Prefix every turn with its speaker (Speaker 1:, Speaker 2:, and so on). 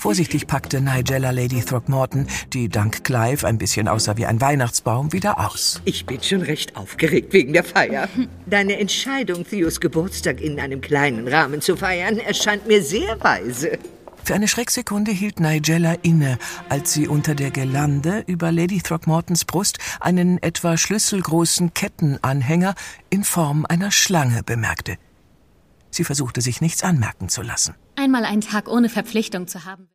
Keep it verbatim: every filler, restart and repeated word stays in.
Speaker 1: Vorsichtig packte Nigella Lady Throckmorton, die dank Clive ein bisschen aussah wie ein Weihnachtsbaum, wieder aus.
Speaker 2: Ich bin schon recht aufgeregt wegen der Feier. Deine Entscheidung, Theos Geburtstag in einem kleinen Rahmen zu feiern, erscheint mir sehr weise.
Speaker 1: Für eine Schrecksekunde hielt Nigella inne, als sie unter der Girlande über Lady Throckmortons Brust einen etwa schlüsselgroßen Kettenanhänger in Form einer Schlange bemerkte. Sie versuchte, sich nichts anmerken zu lassen.
Speaker 3: Einmal einen Tag ohne Verpflichtung zu haben.